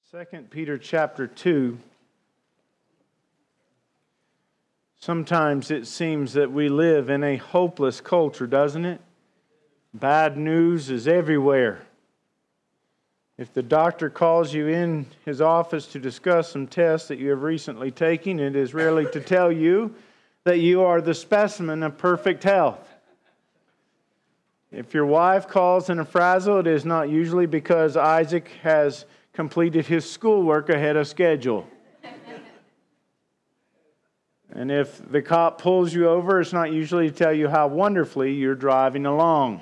2 Peter chapter 2. Sometimes it seems that we live in a hopeless culture, doesn't it? Bad news is everywhere. If the doctor calls you in his office to discuss some tests that you have recently taken, it is rarely to tell you that you are the specimen of perfect health. If your wife calls in a frazzle, it is not usually because Isaac has completed his schoolwork ahead of schedule. And if the cop pulls you over, it's not usually to tell you how wonderfully you're driving along.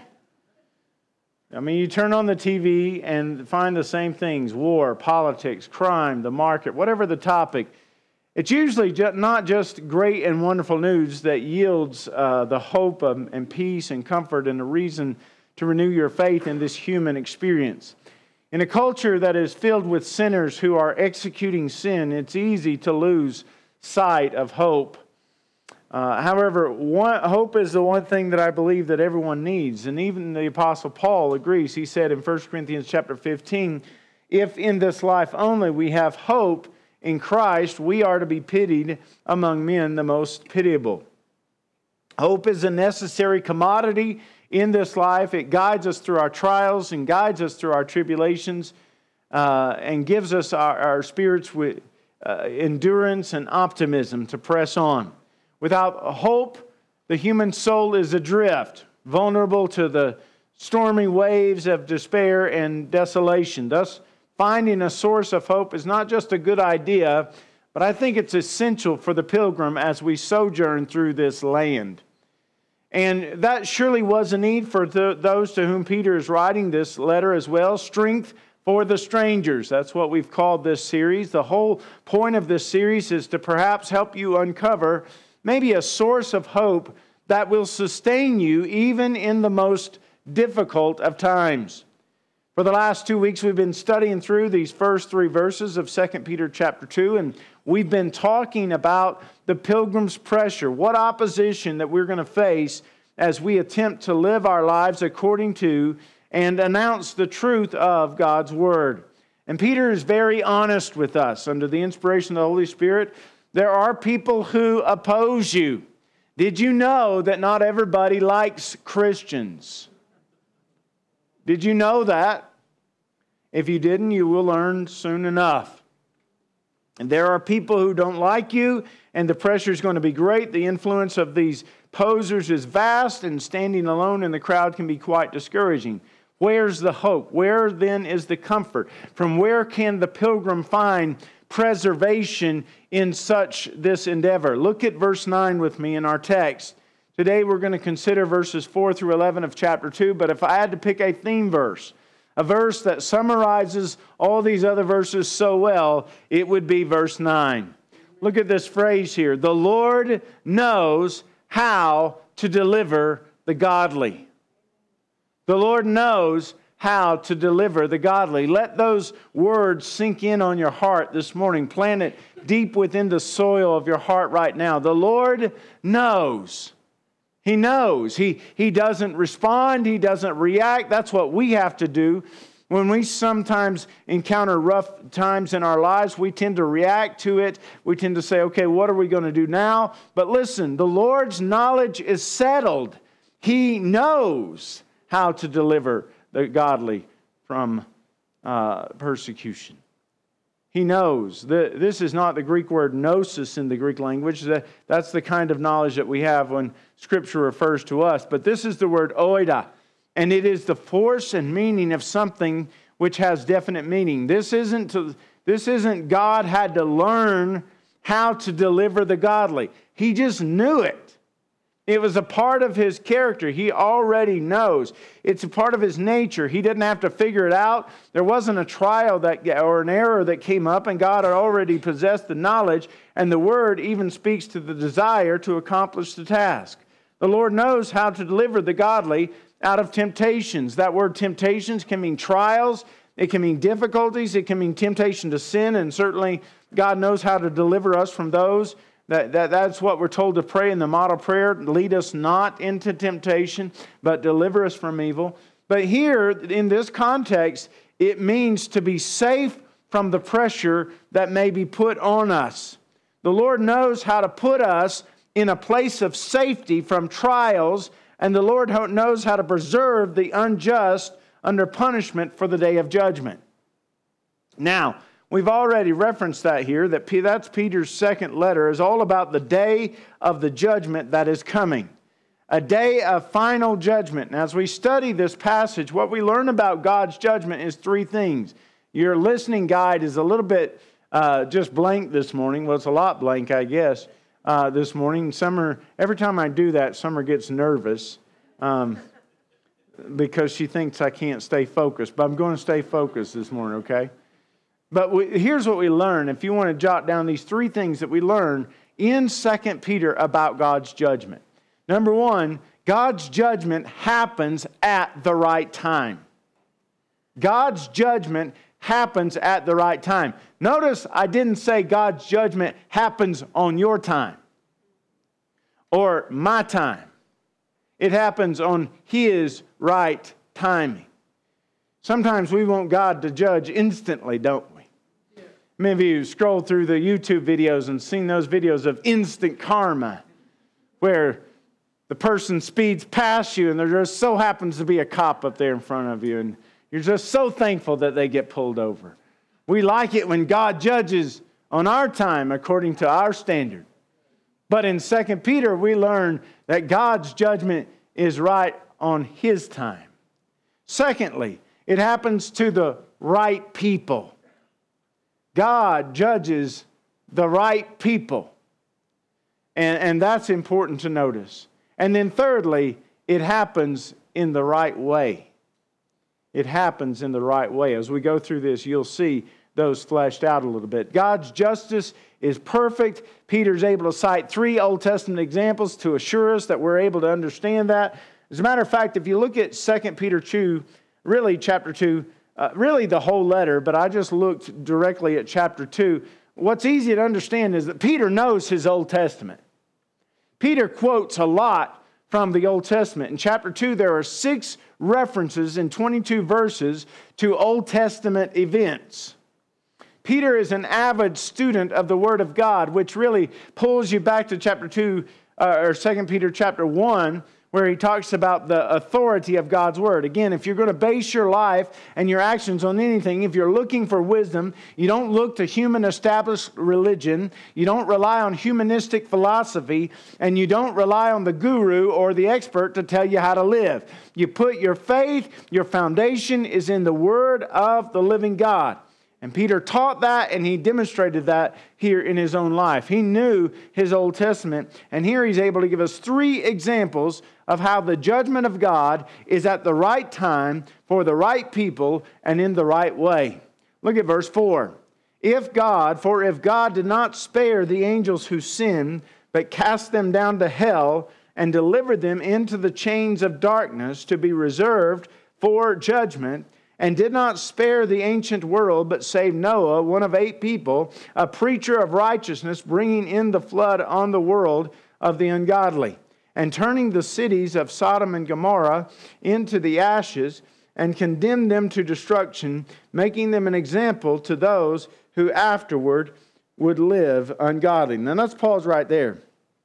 I mean, you turn on the TV and find the same things: war, politics, crime, the market, whatever the topic. It's usually not just great and wonderful news that yields the hope and peace and comfort and a reason to renew your faith in this human experience. In a culture that is filled with sinners who are executing sin, it's easy to lose sight of hope. However, hope is the one thing that I believe that everyone needs. And even the Apostle Paul agrees. He said in 1 Corinthians chapter 15, if in this life only we have hope in Christ, we are to be pitied among men, the most pitiable. Hope is a necessary commodity in this life. It guides us through our trials and guides us through our tribulations and gives us our spirits with endurance and optimism to press on. Without hope, the human soul is adrift, vulnerable to the stormy waves of despair and desolation. Thus, finding a source of hope is not just a good idea, but I think it's essential for the pilgrim as we sojourn through this land. And that surely was a need for those to whom Peter is writing this letter as well. Strength for the strangers. That's what we've called this series. The whole point of this series is to perhaps help you uncover maybe a source of hope that will sustain you even in the most difficult of times. For the last 2 weeks, we've been studying through these first 3 verses of 2 Peter chapter 2, and we've been talking about the pilgrim's pressure, what opposition that we're going to face as we attempt to live our lives according to and announce the truth of God's Word. And Peter is very honest with us. Under the inspiration of the Holy Spirit, there are people who oppose you. Did you know that not everybody likes Christians? Did you know that? If you didn't, you will learn soon enough. And there are people who don't like you, and the pressure is going to be great. The influence of these posers is vast, and standing alone in the crowd can be quite discouraging. Where's the hope? Where then is the comfort? From where can the pilgrim find preservation in such this endeavor? Look at verse 9 with me in our text. Today we're going to consider verses 4 through 11 of chapter 2, but if I had to pick a theme verse, a verse that summarizes all these other verses so well, it would be verse 9. Look at this phrase here. The Lord knows how to deliver the godly. The Lord knows how to deliver the godly. Let those words sink in on your heart this morning. Plant it deep within the soil of your heart right now. The Lord knows. He knows. He doesn't respond. He doesn't react. That's what we have to do. When we sometimes encounter rough times in our lives, we tend to react to it. We tend to say, okay, what are we going to do now? But listen, the Lord's knowledge is settled. He knows how to deliver the godly from persecution. He knows. This is not the Greek word gnosis in the Greek language. That's the kind of knowledge that we have when Scripture refers to us. But this is the word oida, and it is the force and meaning of something which has definite meaning. This isn't God had to learn how to deliver the godly. He just knew it. It was a part of His character. He already knows. It's a part of His nature. He didn't have to figure it out. There wasn't a trial or an error that came up, and God had already possessed the knowledge, and the Word even speaks to the desire to accomplish the task. The Lord knows how to deliver the godly out of temptations. That word temptations can mean trials. It can mean difficulties. It can mean temptation to sin, and certainly God knows how to deliver us from those. That's what we're told to pray in the model prayer. Lead us not into temptation, but deliver us from evil. But here, in this context, it means to be safe from the pressure that may be put on us. The Lord knows how to put us in a place of safety from trials, and the Lord knows how to preserve the unjust under punishment for the day of judgment. Now, we've already referenced that here, that's Peter's second letter, is all about the day of the judgment that is coming. A day of final judgment. And as we study this passage, what we learn about God's judgment is three things. Your listening guide is a little bit just blank this morning. Well, it's a lot blank, I guess, this morning. Every time I do that, Summer gets nervous because she thinks I can't stay focused. But I'm going to stay focused this morning, okay? But here's what we learn. If you want to jot down these three things that we learn in 2 Peter about God's judgment. Number one, God's judgment happens at the right time. God's judgment happens at the right time. Notice I didn't say God's judgment happens on your time or my time. It happens on His right timing. Sometimes we want God to judge instantly, don't we? Many of you scrolled through the YouTube videos and seen those videos of instant karma, where the person speeds past you and there just so happens to be a cop up there in front of you, and you're just so thankful that they get pulled over. We like it when God judges on our time according to our standard. But in 2 Peter, we learn that God's judgment is right on His time. Secondly, it happens to the right people. God judges the right people. And that's important to notice. And then thirdly, it happens in the right way. It happens in the right way. As we go through this, you'll see those fleshed out a little bit. God's justice is perfect. Peter's able to cite 3 Old Testament examples to assure us that we're able to understand that. As a matter of fact, if you look at 2 Peter 2, really chapter 2, really the whole letter, but I just looked directly at chapter 2. What's easy to understand is that Peter knows his Old Testament. Peter quotes a lot from the Old Testament. In chapter 2, there are 6 references in 22 verses to Old Testament events. Peter is an avid student of the Word of God, which really pulls you back to chapter 2, or 2 Peter chapter 1, where he talks about the authority of God's Word. Again, if you're going to base your life and your actions on anything, if you're looking for wisdom, you don't look to human established religion, you don't rely on humanistic philosophy, and you don't rely on the guru or the expert to tell you how to live. You put your faith, your foundation is in the Word of the living God. And Peter taught that, and he demonstrated that here in his own life. He knew his Old Testament, and here he's able to give us 3 examples of how the judgment of God is at the right time, for the right people, and in the right way. Look at verse 4. If God did not spare the angels who sinned, but cast them down to hell, and delivered them into the chains of darkness to be reserved for judgment, and did not spare the ancient world, but saved Noah, one of 8 people, a preacher of righteousness, bringing in the flood on the world of the ungodly, and turning the cities of Sodom and Gomorrah into the ashes, and condemned them to destruction, making them an example to those who afterward would live ungodly. Now let's pause right there.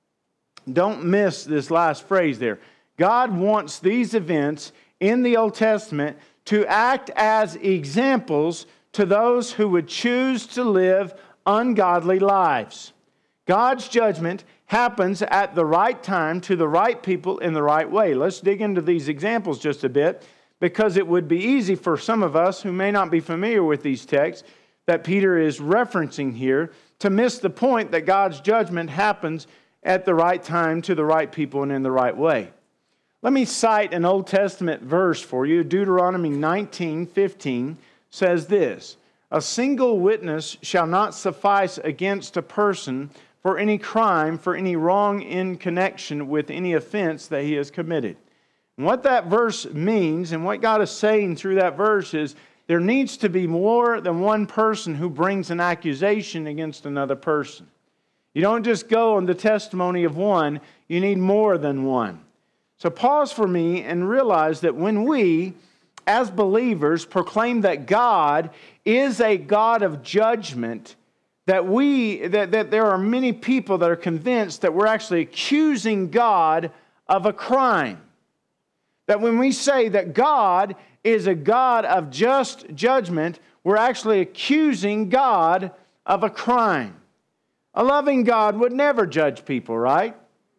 Don't miss this last phrase there. God wants these events in the Old Testament to act as examples to those who would choose to live ungodly lives. God's judgment happens at the right time to the right people in the right way. Let's dig into these examples just a bit, because it would be easy for some of us who may not be familiar with these texts that Peter is referencing here to miss the point that God's judgment happens at the right time to the right people and in the right way. Let me cite an Old Testament verse for you. Deuteronomy 19:15 says this: "A single witness shall not suffice against a person for any crime, for any wrong in connection with any offense that he has committed." And what that verse means, and what God is saying through that verse, is there needs to be more than one person who brings an accusation against another person. You don't just go on the testimony of one, you need more than one. So pause for me and realize that when we, as believers, proclaim that God is a God of judgment, that there are many people that are convinced that we're actually accusing God of a crime. That when we say that God is a God of just judgment, we're actually accusing God of a crime. A loving God would never judge people, right?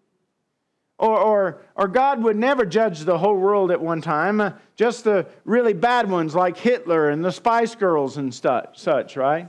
Or God would never judge the whole world at one time, just the really bad ones like Hitler and the Spice Girls and such, right?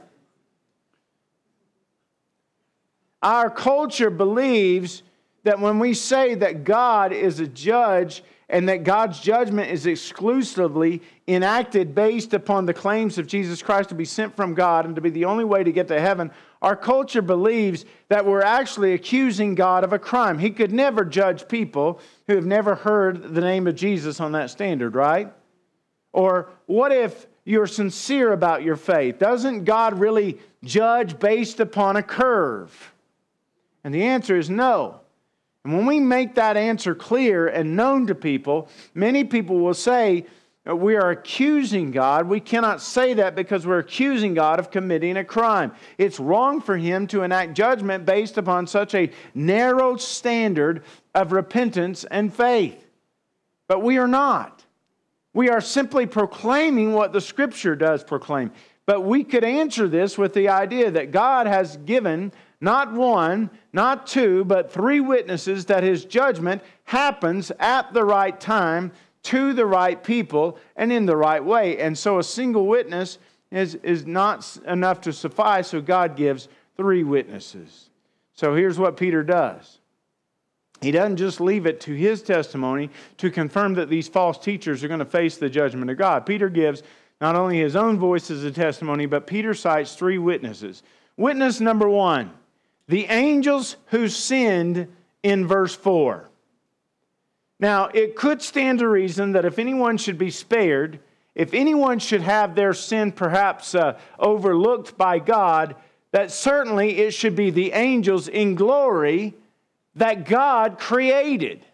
Our culture believes that when we say that God is a judge and that God's judgment is exclusively enacted based upon the claims of Jesus Christ to be sent from God and to be the only way to get to heaven, our culture believes that we're actually accusing God of a crime. He could never judge people who have never heard the name of Jesus on that standard, right? Or what if you're sincere about your faith? Doesn't God really judge based upon a curve? And the answer is no. And when we make that answer clear and known to people, many people will say, we are accusing God. We cannot say that because we're accusing God of committing a crime. It's wrong for Him to enact judgment based upon such a narrow standard of repentance and faith. But we are not. We are simply proclaiming what the Scripture does proclaim. But we could answer this with the idea that God has given not one, not two, but three witnesses that His judgment happens at the right time, to the right people, and in the right way. And so a single witness is not enough to suffice, so God gives three witnesses. So here's what Peter does. He doesn't just leave it to his testimony to confirm that these false teachers are going to face the judgment of God. Peter gives not only his own voice as a testimony, but Peter cites three witnesses. Witness number one, the angels who sinned in verse 4. Now, it could stand to reason that if anyone should be spared, if anyone should have their sin perhaps overlooked by God, that certainly it should be the angels in glory that God created.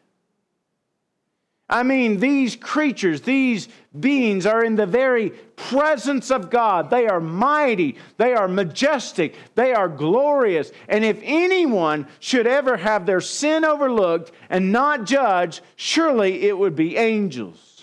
I mean, these creatures, these beings are in the very presence of God. They are mighty, they are majestic, they are glorious. And if anyone should ever have their sin overlooked and not judged, surely it would be angels.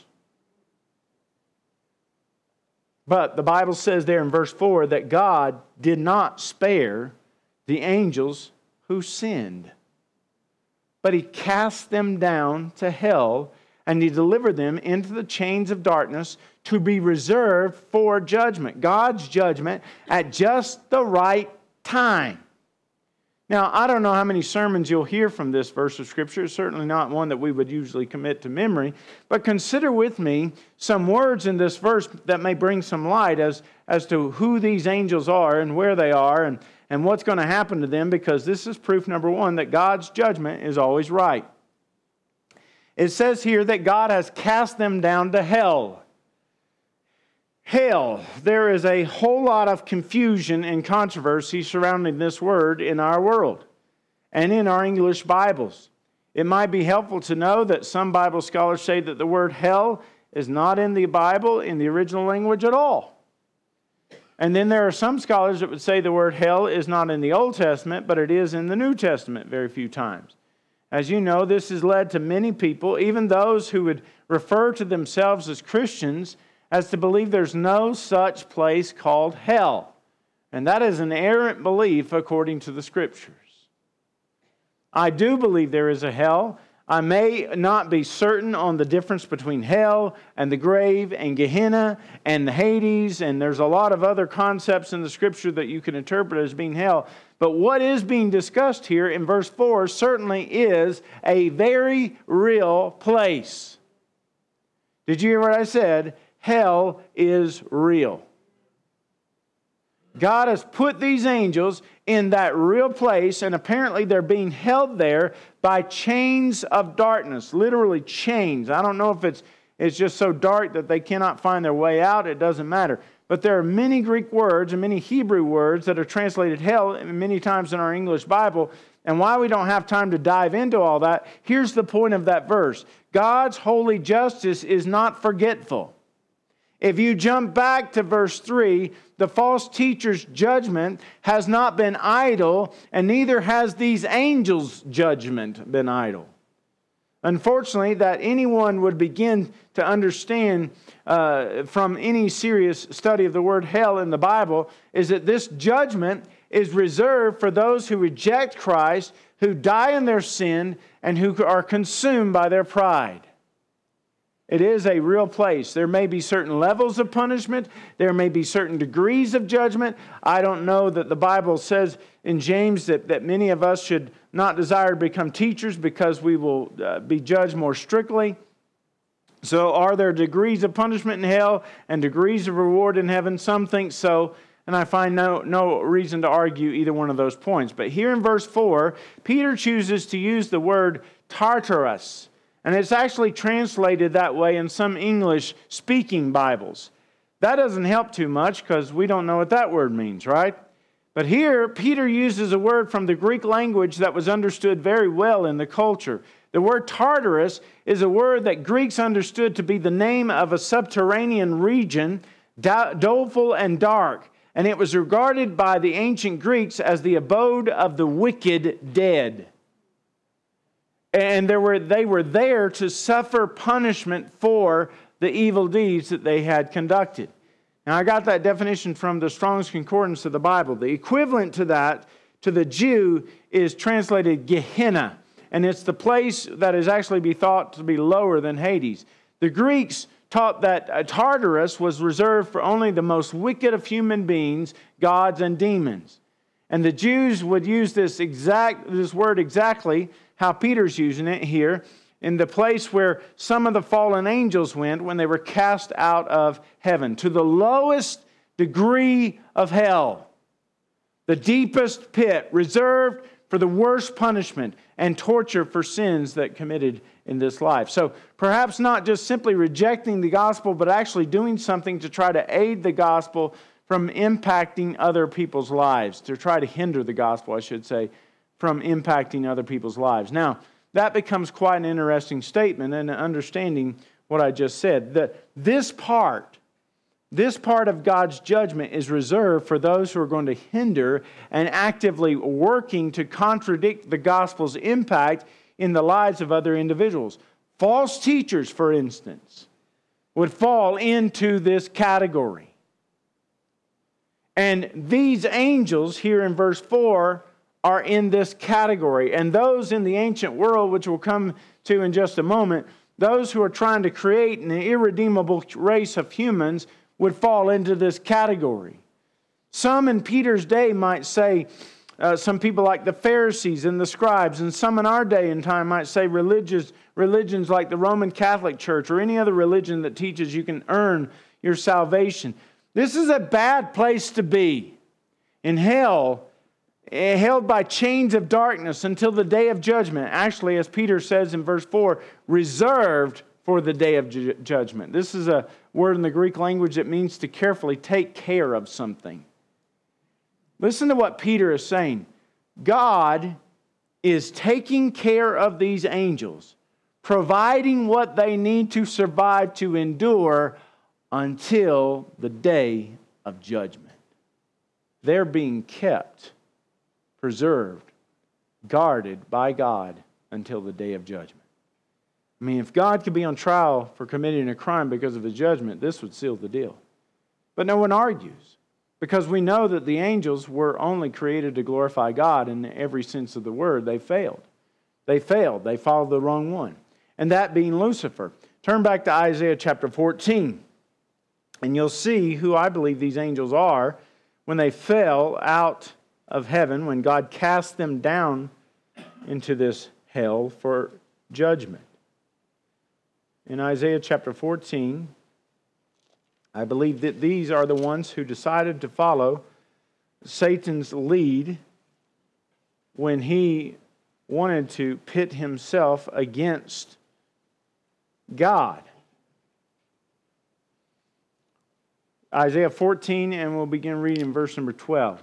But the Bible says there in verse 4 that God did not spare the angels who sinned, but He cast them down to hell, and He delivered them into the chains of darkness to be reserved for judgment. God's judgment at just the right time. Now, I don't know how many sermons you'll hear from this verse of Scripture. It's certainly not one that we would usually commit to memory. But consider with me some words in this verse that may bring some light as to who these angels are and where they are and what's going to happen to them, because this is proof number one that God's judgment is always right. It says here that God has cast them down to hell. Hell. There is a whole lot of confusion and controversy surrounding this word in our world and in our English Bibles. It might be helpful to know that some Bible scholars say that the word hell is not in the Bible in the original language at all. And then there are some scholars that would say the word hell is not in the Old Testament, but it is in the New Testament very few times. As you know, this has led to many people, even those who would refer to themselves as Christians, as to believe there's no such place called hell. And that is an errant belief according to the Scriptures. I do believe there is a hell. I may not be certain on the difference between hell and the grave and Gehenna and the Hades, and there's a lot of other concepts in the Scripture that you can interpret as being hell. But what is being discussed here in verse 4 certainly is a very real place. Did you hear what I said? Hell is real. God has put these angels in that real place, and apparently they're being held there by chains of darkness, literally chains. I don't know if it's just so dark that they cannot find their way out. It doesn't matter. But there are many Greek words and many Hebrew words that are translated hell many times in our English Bible. And while we don't have time to dive into all that, here's the point of that verse. God's holy justice is not forgetful. If you jump back to verse 3, the false teacher's judgment has not been idle, and neither has these angels' judgment been idle. Unfortunately, that anyone would begin to understand from any serious study of the word hell in the Bible is that this judgment is reserved for those who reject Christ, who die in their sin, and who are consumed by their pride. It is a real place. There may be certain levels of punishment. There may be certain degrees of judgment. I don't know that the Bible says in James that many of us should not desire to become teachers because we will be judged more strictly. So are there degrees of punishment in hell and degrees of reward in heaven? Some think so, and I find no reason to argue either one of those points. But here in verse 4, Peter chooses to use the word Tartarus. And it's actually translated that way in some English-speaking Bibles. That doesn't help too much because we don't know what that word means, right? But here, Peter uses a word from the Greek language that was understood very well in the culture. The word Tartarus is a word that Greeks understood to be the name of a subterranean region, doleful and dark. And it was regarded by the ancient Greeks as the abode of the wicked dead. And they were there to suffer punishment for the evil deeds that they had conducted. Now, I got that definition from the Strong's Concordance of the Bible. The equivalent to that, to the Jew, is translated Gehenna. And it's the place that is actually be thought to be lower than Hades. The Greeks taught that Tartarus was reserved for only the most wicked of human beings, gods and demons. And the Jews would use this word exactly how Peter's using it here, in the place where some of the fallen angels went when they were cast out of heaven, to the lowest degree of hell, the deepest pit, reserved for the worst punishment and torture for sins that committed in this life. So perhaps not just simply rejecting the gospel, but actually doing something to try to aid the gospel from impacting other people's lives, to try to hinder the gospel, I should say, from impacting other people's lives. Now, that becomes quite an interesting statement and understanding what I just said. That this part of God's judgment is reserved for those who are going to hinder and actively working to contradict the gospel's impact in the lives of other individuals. False teachers, for instance, would fall into this category. And these angels here in verse 4 are in this category. And those in the ancient world, which we'll come to in just a moment, those who are trying to create an irredeemable race of humans would fall into this category. Some in Peter's day might say, some people like the Pharisees and the scribes, and some in our day and time might say religions like the Roman Catholic Church or any other religion that teaches you can earn your salvation. This is a bad place to be. In hell, held by chains of darkness until the day of judgment. Actually, as Peter says in verse 4, reserved for the day of judgment. This is a word in the Greek language that means to carefully take care of something. Listen to what Peter is saying. God is taking care of these angels, providing what they need to survive to endure until the day of judgment. They're being kept, preserved, guarded by God until the day of judgment. I mean, if God could be on trial for committing a crime because of his judgment, this would seal the deal. But no one argues, because we know that the angels were only created to glorify God in every sense of the word. They failed. They followed the wrong one. And that being Lucifer. Turn back to Isaiah chapter 14, and you'll see who I believe these angels are when they fell out of heaven, when God cast them down into this hell for judgment. In Isaiah chapter 14, I believe that these are the ones who decided to follow Satan's lead when he wanted to pit himself against God. Isaiah 14, and we'll begin reading verse number 12.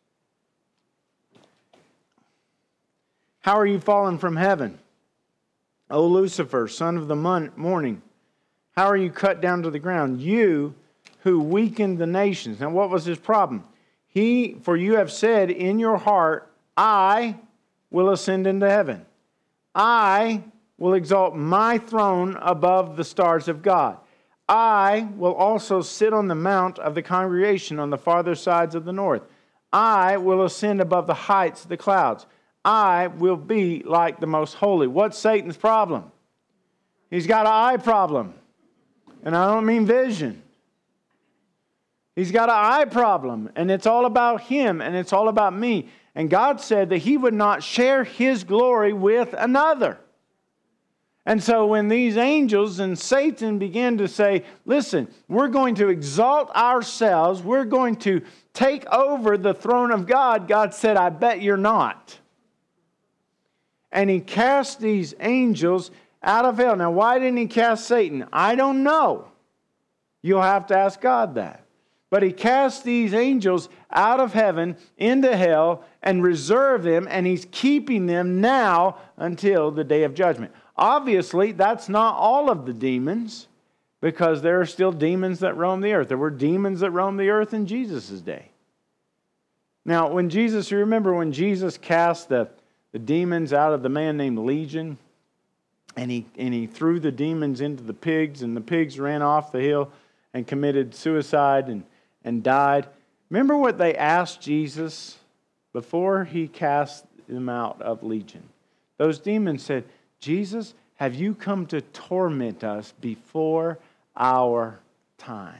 How are you fallen from heaven, O Lucifer, son of the morning? How are you cut down to the ground, you who weakened the nations. Now, what was his problem? For you have said in your heart, I will ascend into heaven. I will exalt my throne above the stars of God. I will also sit on the mount of the congregation on the farther sides of the north. I will ascend above the heights of the clouds. I will be like the most holy. What's Satan's problem? He's got an eye problem. And I don't mean vision. He's got an eye problem. And it's all about him and it's all about me. And God said that he would not share his glory with another. And so when these angels and Satan began to say, listen, we're going to exalt ourselves, we're going to take over the throne of God, God said, I bet you're not. And he cast these angels out of hell. Now, why didn't he cast Satan? I don't know. You'll have to ask God that. But he cast these angels out of heaven into hell and reserved them, and he's keeping them now until the day of judgment. Obviously, that's not all of the demons, because there are still demons that roam the earth. There were demons that roamed the earth in Jesus' day. Now, you remember when Jesus cast the demons out of the man named Legion, and he threw the demons into the pigs, and the pigs ran off the hill and committed suicide and died. Remember what they asked Jesus before he cast them out of Legion? Those demons said, Jesus, have you come to torment us before our time?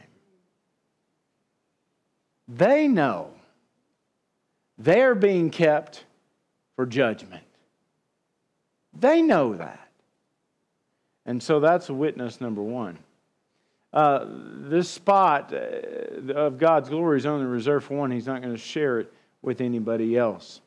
They know they're being kept for judgment. They know that. And so that's witness number one. This spot of God's glory is only reserved for one. He's not going to share it with anybody else.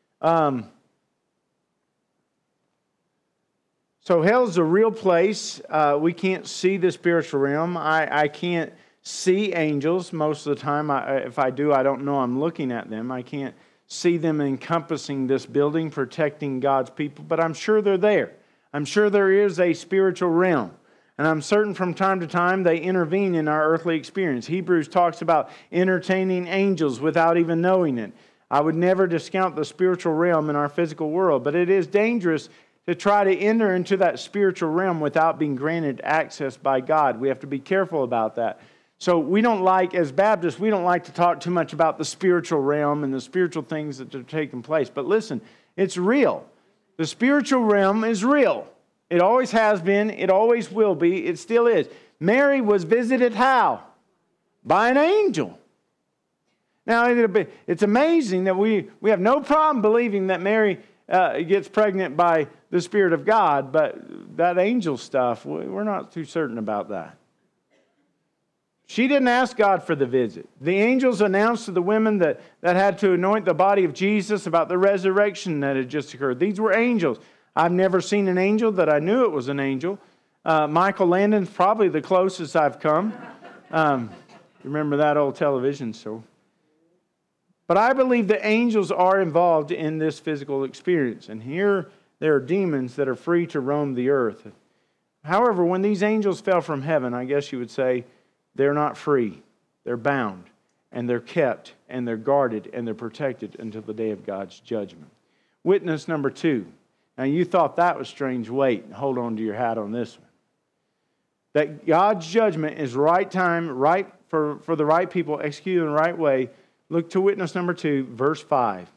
So hell's a real place. We can't see the spiritual realm. I can't see angels most of the time. If I do, I don't know I'm looking at them. I can't see them encompassing this building, protecting God's people, but I'm sure they're there. I'm sure there is a spiritual realm. And I'm certain from time to time they intervene in our earthly experience. Hebrews talks about entertaining angels without even knowing it. I would never discount the spiritual realm in our physical world, but it is dangerous to try to enter into that spiritual realm without being granted access by God. We have to be careful about that. So we don't like, as Baptists, we don't like to talk too much about the spiritual realm and the spiritual things that are taking place. But listen, it's real. The spiritual realm is real. It always has been. It always will be. It still is. Mary was visited how? By an angel. Now, it's amazing that we have no problem believing that Mary gets pregnant by the Spirit of God, but that angel stuff, we're not too certain about that. She didn't ask God for the visit. The angels announced to the women that had to anoint the body of Jesus about the resurrection that had just occurred. These were angels. I've never seen an angel that I knew it was an angel. Michael Landon's probably the closest I've come. Remember that old television show? But I believe the angels are involved in this physical experience. And here there are demons that are free to roam the earth. However, when these angels fell from heaven, I guess you would say, they're not free. They're bound, and they're kept, and they're guarded, and they're protected until the day of God's judgment. Witness number 2. Now, you thought that was strange. Wait, hold on to your hat on this one. That God's judgment is right time, right for the right people, executed in the right way. Look to witness number 2, verse 5.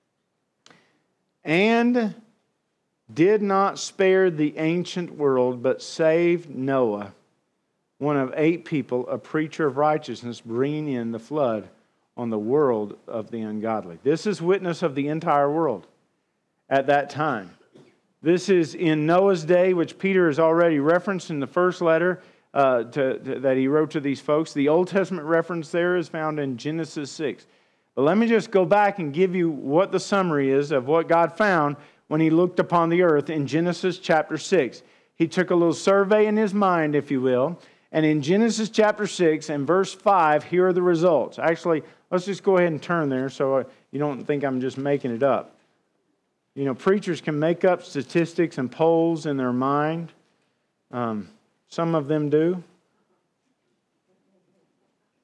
And did not spare the ancient world, but saved Noah, one of 8 people, a preacher of righteousness, bringing in the flood on the world of the ungodly. This is witness of the entire world at that time. This is in Noah's day, which Peter has already referenced in the first letter that he wrote to these folks. The Old Testament reference there is found in Genesis 6. But let me just go back and give you what the summary is of what God found when he looked upon the earth in Genesis chapter 6. He took a little survey in his mind, if you will, and in Genesis chapter 6 and verse 5, here are the results. Actually, let's just go ahead and turn there so you don't think I'm just making it up. You know, preachers can make up statistics and polls in their mind. Some of them do.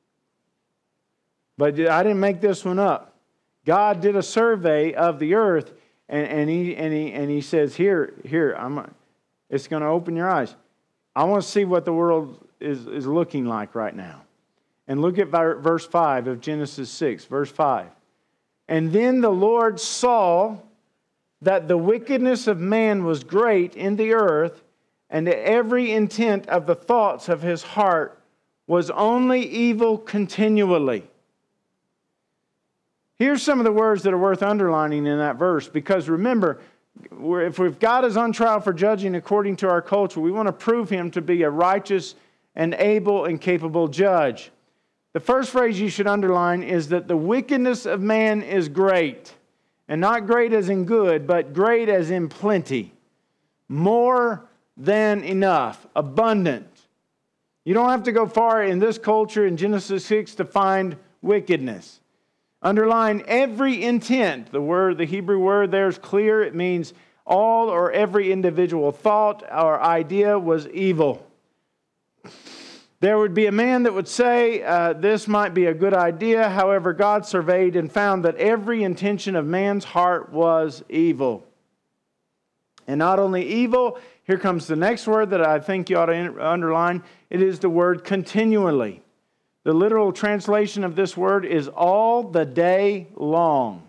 But I didn't make this one up. God did a survey of the earth, and he says, here, it's going to open your eyes. I want to see what the world is looking like right now. And look at verse 5 of Genesis 6, verse 5. And then the Lord saw that the wickedness of man was great in the earth, and that every intent of the thoughts of his heart was only evil continually. Here's some of the words that are worth underlining in that verse, because remember, if God is on trial for judging according to our culture, we want to prove Him to be a righteous and able and capable judge. The first phrase you should underline is that the wickedness of man is great. And not great as in good, but great as in plenty. More than enough. Abundant. You don't have to go far in this culture in Genesis 6 to find wickedness. Underline every intent. The Hebrew word there is clear. It means all or every individual thought or idea was evil. There would be a man that would say, this might be a good idea. However, God surveyed and found that every intention of man's heart was evil. And not only evil, here comes the next word that I think you ought to underline. It is the word continually. The literal translation of this word is all the day long.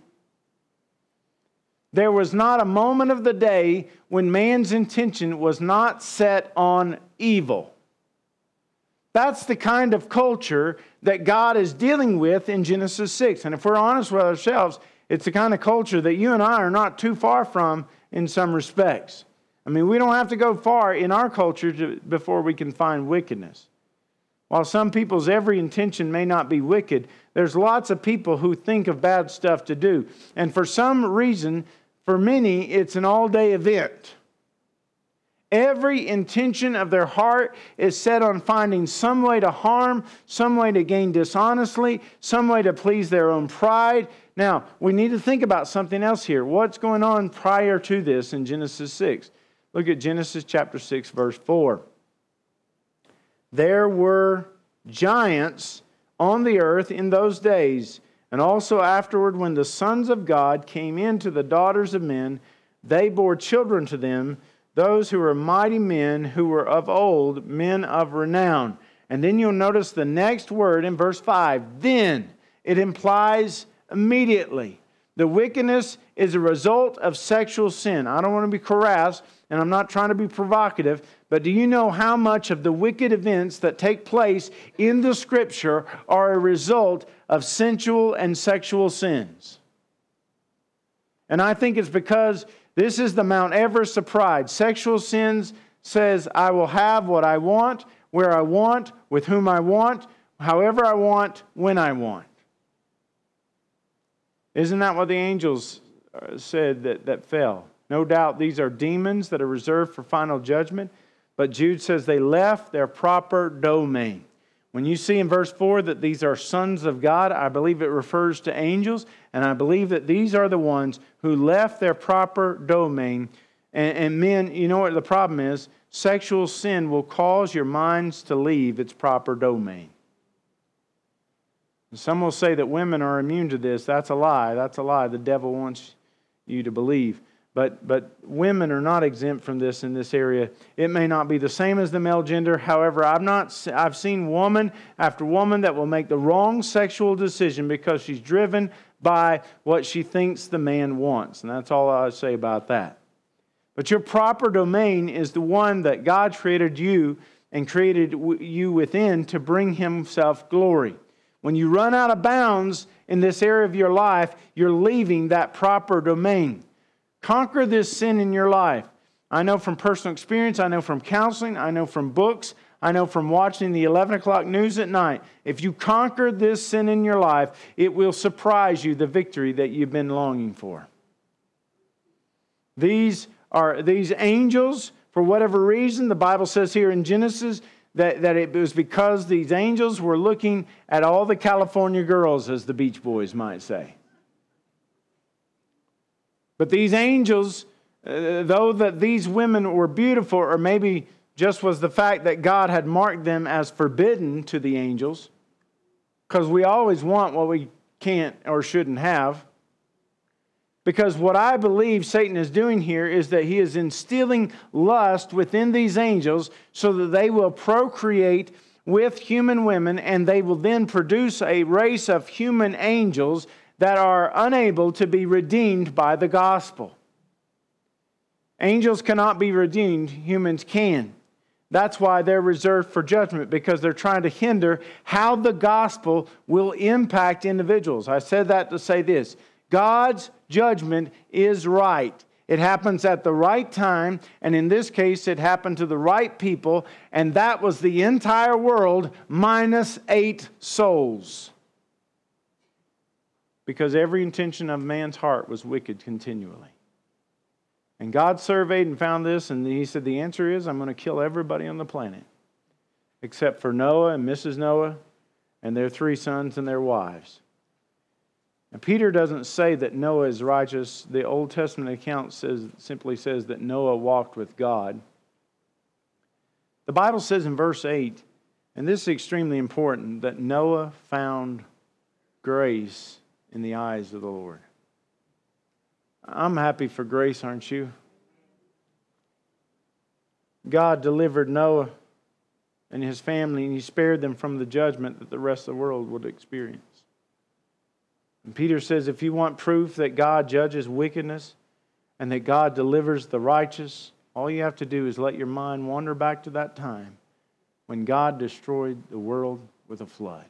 There was not a moment of the day when man's intention was not set on evil. That's the kind of culture that God is dealing with in Genesis 6. And if we're honest with ourselves, it's the kind of culture that you and I are not too far from in some respects. I mean, we don't have to go far in our culture before we can find wickedness. While some people's every intention may not be wicked, there's lots of people who think of bad stuff to do. And for some reason, for many, it's an all-day event. Every intention of their heart is set on finding some way to harm, some way to gain dishonestly, some way to please their own pride. Now, we need to think about something else here. What's going on prior to this in Genesis 6? Look at Genesis chapter 6, verse 4. There were giants on the earth in those days, and also afterward when the sons of God came in to the daughters of men, they bore children to them, those who were mighty men who were of old, men of renown. And then you'll notice the next word in verse 5, then. It implies immediately. The wickedness is a result of sexual sin. I don't want to be crass, and I'm not trying to be provocative, but do you know how much of the wicked events that take place in the Scripture are a result of sensual and sexual sins? And I think it's because this is the Mount Everest of pride. Sexual sins says, I will have what I want, where I want, with whom I want, however I want, when I want. Isn't that what the angels said that fell? No doubt these are demons that are reserved for final judgment, but Jude says they left their proper domain. When you see in verse 4 that these are sons of God, I believe it refers to angels, and I believe that these are the ones who left their proper domain. And men, you know what the problem is? Sexual sin will cause your minds to leave its proper domain. Some will say that women are immune to this. That's a lie. That's a lie. The devil wants you to believe. But women are not exempt from this in this area. It may not be the same as the male gender. However, I've seen woman after woman that will make the wrong sexual decision because she's driven by what she thinks the man wants. And that's all I say about that. But your proper domain is the one that God created you and created you within to bring Himself glory. When you run out of bounds in this area of your life, you're leaving that proper domain. Conquer this sin in your life. I know from personal experience, I know from counseling, I know from books, I know from watching the 11 o'clock news at night. If you conquer this sin in your life, it will surprise you the victory that you've been longing for. These angels, for whatever reason, the Bible says here in Genesis that it was because these angels were looking at all the California girls, as the Beach Boys might say. But these angels, though that these women were beautiful, or maybe just was the fact that God had marked them as forbidden to the angels, because we always want what we can't or shouldn't have. Because what I believe Satan is doing here is that he is instilling lust within these angels so that they will procreate with human women, and they will then produce a race of human angels that are unable to be redeemed by the gospel. Angels cannot be redeemed, humans can. That's why they're reserved for judgment, because they're trying to hinder how the gospel will impact individuals. I said that to say this: God's judgment is right. It happens at the right time, and in this case, it happened to the right people, and that was the entire world minus 8 souls. Because every intention of man's heart was wicked continually. And God surveyed and found this, and He said, the answer is, I'm going to kill everybody on the planet, except for Noah and Mrs. Noah and their 3 sons and their wives. And Peter doesn't say that Noah is righteous. The Old Testament account simply says that Noah walked with God. The Bible says in verse 8, and this is extremely important, that Noah found grace in the eyes of the Lord. I'm happy for grace, aren't you? God delivered Noah and his family, and He spared them from the judgment that the rest of the world would experience. And Peter says, if you want proof that God judges wickedness and that God delivers the righteous, all you have to do is let your mind wander back to that time when God destroyed the world with a flood.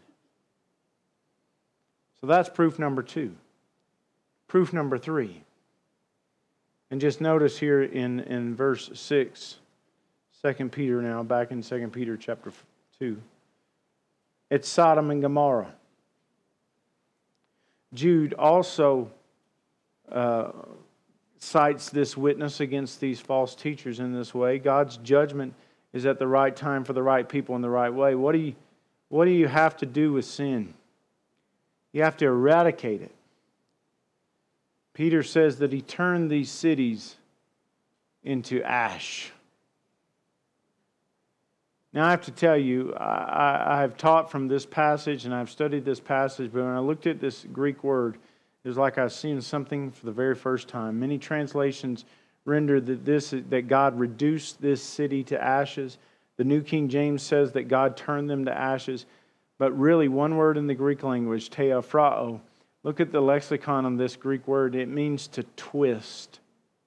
So that's proof number 2. Proof number 3. And just notice here in verse 6, 2 Peter now, back in 2 Peter chapter 2. It's Sodom and Gomorrah. Jude also cites this witness against these false teachers in this way. God's judgment is at the right time for the right people in the right way. What do you have to do with sin? You have to eradicate it. Peter says that he turned these cities into ash. Now I have to tell you, I have taught from this passage and I've studied this passage, but when I looked at this Greek word, it was like I was seeing something for the very first time. Many translations render that God reduced this city to ashes. The New King James says that God turned them to ashes. But really, one word in the Greek language, theophrao, look at the lexicon on this Greek word. It means to twist.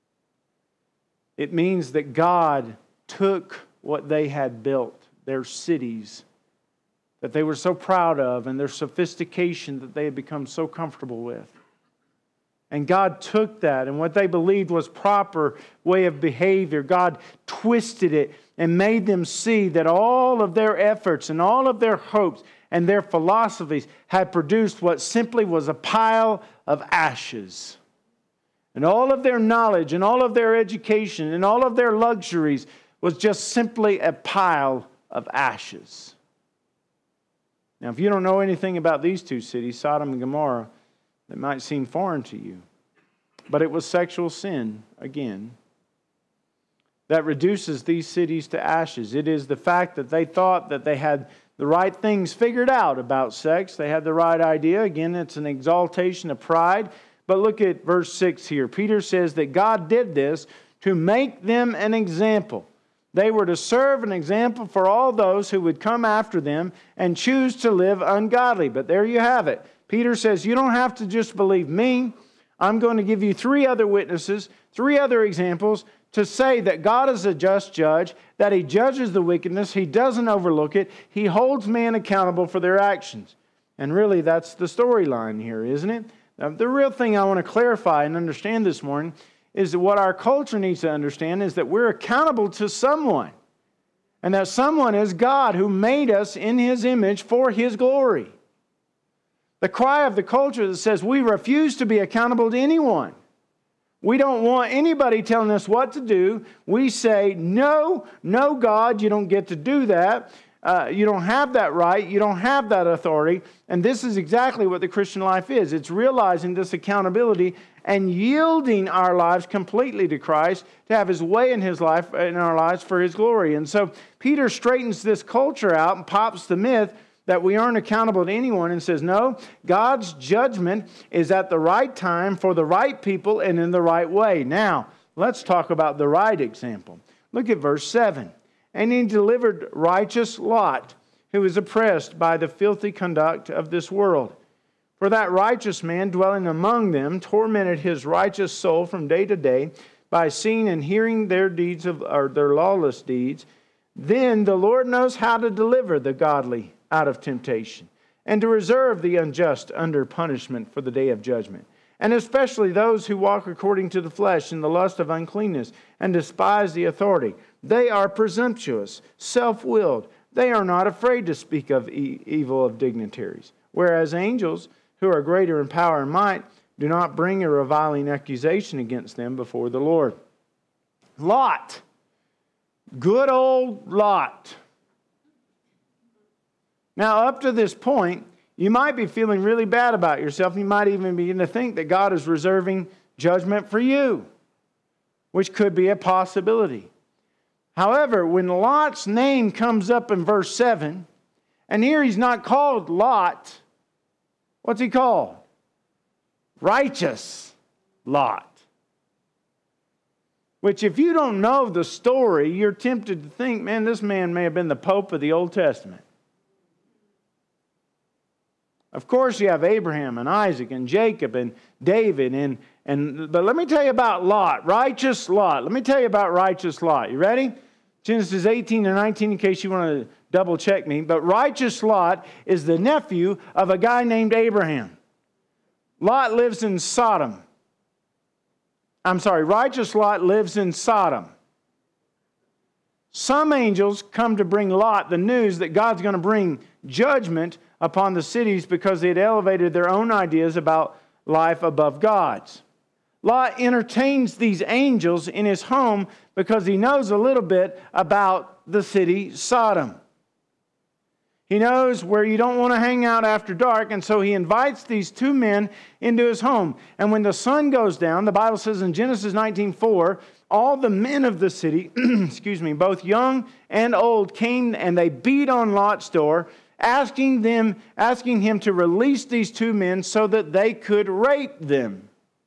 It means that God took what they had built, their cities, that they were so proud of, and their sophistication that they had become so comfortable with. And God took that, and what they believed was proper way of behavior, God twisted it and made them see that all of their efforts and all of their hopes and their philosophies had produced what simply was a pile of ashes. And all of their knowledge and all of their education and all of their luxuries was just simply a pile of ashes. Now, if you don't know anything about these 2 cities, Sodom and Gomorrah, it might seem foreign to you. But it was sexual sin, again, that reduces these cities to ashes. It is the fact that they thought that they had the right things figured out about sex. They had the right idea. Again, it's an exaltation of pride. But look at verse 6 here. Peter says that God did this to make them an example. They were to serve an example for all those who would come after them and choose to live ungodly. But there you have it. Peter says, you don't have to just believe me. I'm going to give you 3 other witnesses, 3 other examples to say that God is a just judge, that He judges the wickedness, He doesn't overlook it, He holds man accountable for their actions. And really, that's the storyline here, isn't it? Now, the real thing I want to clarify and understand this morning is that what our culture needs to understand is that we're accountable to someone. And that someone is God who made us in His image for His glory. The cry of the culture that says we refuse to be accountable to anyone. We don't want anybody telling us what to do. We say, no, God, you don't get to do that. You don't have that right. You don't have that authority. And this is exactly what the Christian life is. It's realizing this accountability and yielding our lives completely to Christ to have His way in our lives for His glory. And so Peter straightens this culture out and pops the myth that we aren't accountable to anyone, and says, no, God's judgment is at the right time for the right people and in the right way. Now, let's talk about the right example. Look at verse 7. And he delivered righteous Lot, who was oppressed by the filthy conduct of this world. For that righteous man dwelling among them tormented his righteous soul from day to day by seeing and hearing their deeds or their lawless deeds. Then the Lord knows how to deliver the godly out of temptation, and to reserve the unjust under punishment for the day of judgment, and especially those who walk according to the flesh in the lust of uncleanness, and despise the authority. They are presumptuous, self-willed. They are not afraid to speak of evil of dignitaries, whereas angels, who are greater in power and might, do not bring a reviling accusation against them before the Lord. Lot. Good old Lot. Now, up to this point, you might be feeling really bad about yourself. You might even begin to think that God is reserving judgment for you, which could be a possibility. However, when Lot's name comes up in verse 7, and here he's not called Lot, what's he called? Righteous Lot. Which, if you don't know the story, you're tempted to think, man, this man may have been the Pope of the Old Testament. Of course, you have Abraham and Isaac and Jacob and David, but let me tell you about Lot, righteous Lot. Let me tell you about righteous Lot. You ready? Genesis 18 and 19, in case you want to double check me. But righteous Lot is the nephew of a guy named Abraham. Lot lives in Sodom. Righteous Lot lives in Sodom. Some angels come to bring Lot the news that God's going to bring judgment upon the cities because they had elevated their own ideas about life above God's. Lot entertains these angels in his home because he knows a little bit about the city Sodom. He knows where you don't want to hang out after dark, and so he invites these two men into his home. And when the sun goes down, the Bible says in Genesis 19:4, all the men of the city, both young and old, came and they beat on Lot's door, asking him to release these two men so that they could rape them.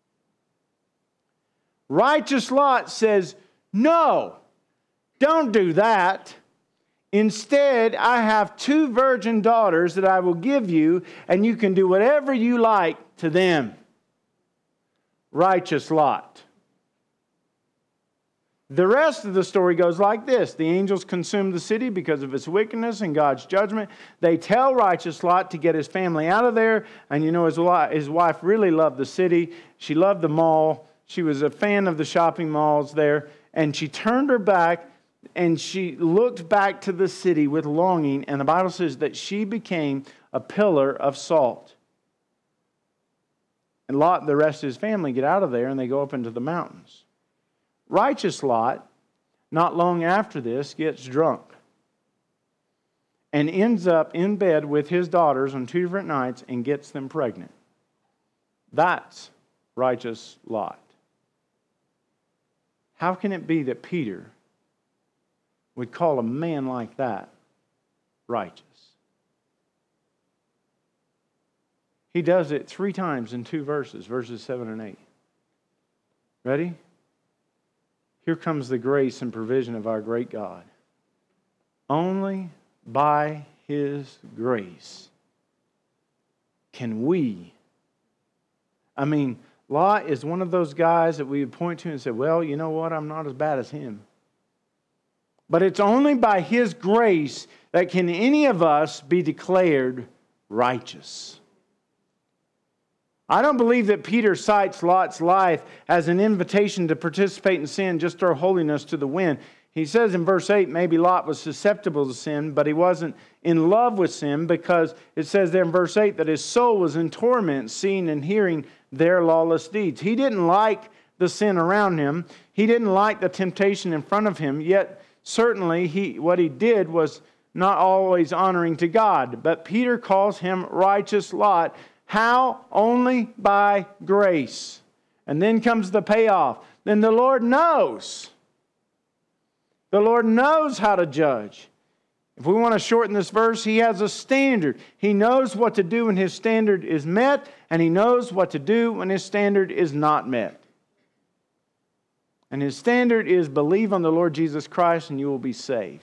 Righteous Lot says, no, don't do that. Instead, I have two virgin daughters that I will give you, and you can do whatever you like to them. Righteous Lot. The rest of the story goes like this. The angels consume the city because of its wickedness and God's judgment. They tell righteous Lot to get his family out of there. And you know, his wife really loved the city. She loved the mall. She was a fan of the shopping malls there. And she turned her back and she looked back to the city with longing. And the Bible says that she became a pillar of salt. And Lot and the rest of his family get out of there and they go up into the mountains. Righteous Lot, not long after this, gets drunk and ends up in bed with his daughters on 2 different nights and gets them pregnant. That's righteous Lot. How can it be that Peter would call a man like that righteous? He does it 3 times in 2 verses, verses 7 and 8. Ready? Here comes the grace and provision of our great God. Only by His grace can we. Lot is one of those guys that we would point to and say, well, you know what? I'm not as bad as him. But it's only by His grace that can any of us be declared righteous. I don't believe that Peter cites Lot's life as an invitation to participate in sin, just throw holiness to the wind. He says in verse 8, maybe Lot was susceptible to sin, but he wasn't in love with sin because it says there in verse 8 that his soul was in torment, seeing and hearing their lawless deeds. He didn't like the sin around him. He didn't like the temptation in front of him, yet certainly what he did was not always honoring to God. But Peter calls him righteous Lot. How? Only by grace. And then comes the payoff. Then the Lord knows. The Lord knows how to judge. If we want to shorten this verse, He has a standard. He knows what to do when His standard is met, and He knows what to do when His standard is not met. And His standard is believe on the Lord Jesus Christ and you will be saved.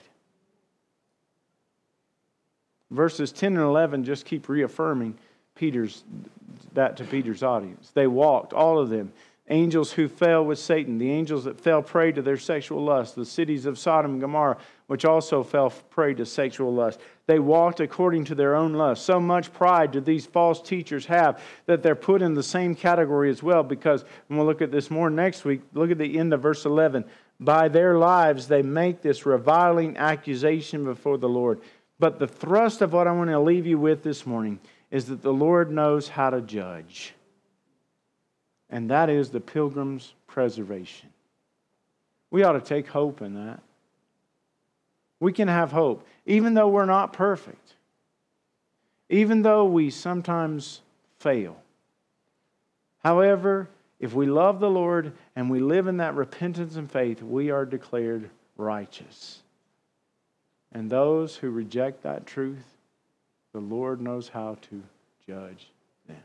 Verses 10 and 11 just keep reaffirming that to Peter's audience. They walked, all of them, angels who fell with Satan, the angels that fell prey to their sexual lust, the cities of Sodom and Gomorrah, which also fell prey to sexual lust. They walked according to their own lust. So much pride do these false teachers have that they're put in the same category as well, because, and we'll look at this more next week, look at the end of verse 11. By their lives they make this reviling accusation before the Lord. But the thrust of what I want to leave you with this morning is that the Lord knows how to judge. And that is the pilgrim's preservation. We ought to take hope in that. We can have hope, even though we're not perfect. Even though we sometimes fail. However, if we love the Lord and we live in that repentance and faith, we are declared righteous. And those who reject that truth, the Lord knows how to judge them.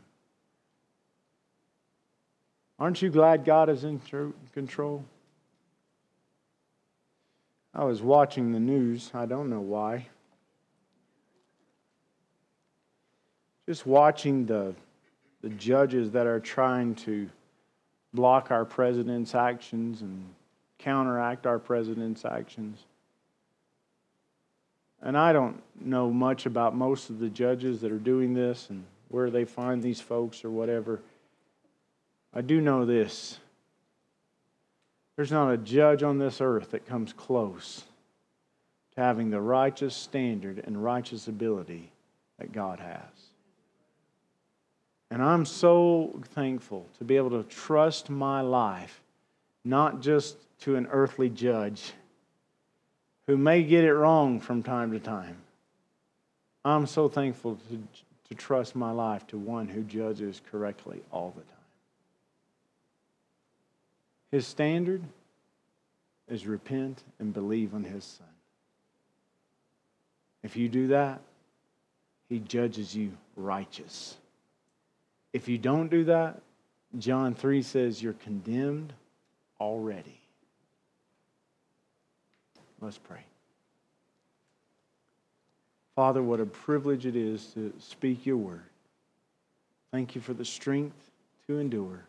Aren't you glad God is in control? I was watching the news. I don't know why. Just watching the judges that are trying to block our president's actions and counteract our president's actions. And I don't know much about most of the judges that are doing this and where they find these folks or whatever. I do know this. There's not a judge on this earth that comes close to having the righteous standard and righteous ability that God has. And I'm so thankful to be able to trust my life, not just to an earthly judge who may get it wrong from time to time. I'm so thankful to trust my life to one who judges correctly all the time. His standard is repent and believe on His Son. If you do that, He judges you righteous. If you don't do that, John 3 says you're condemned already. Let's pray. Father, what a privilege it is to speak your word. Thank you for the strength to endure,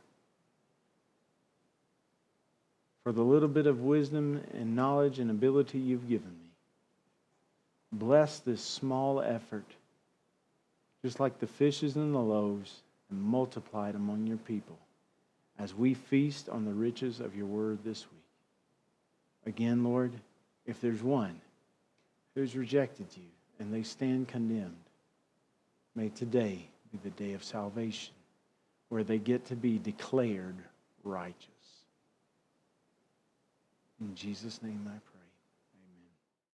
for the little bit of wisdom and knowledge and ability you've given me. Bless this small effort, just like the fishes and the loaves, and multiply it among your people as we feast on the riches of your word this week. Again, Lord, if there's one who's rejected you and they stand condemned, may today be the day of salvation where they get to be declared righteous. In Jesus' name I pray.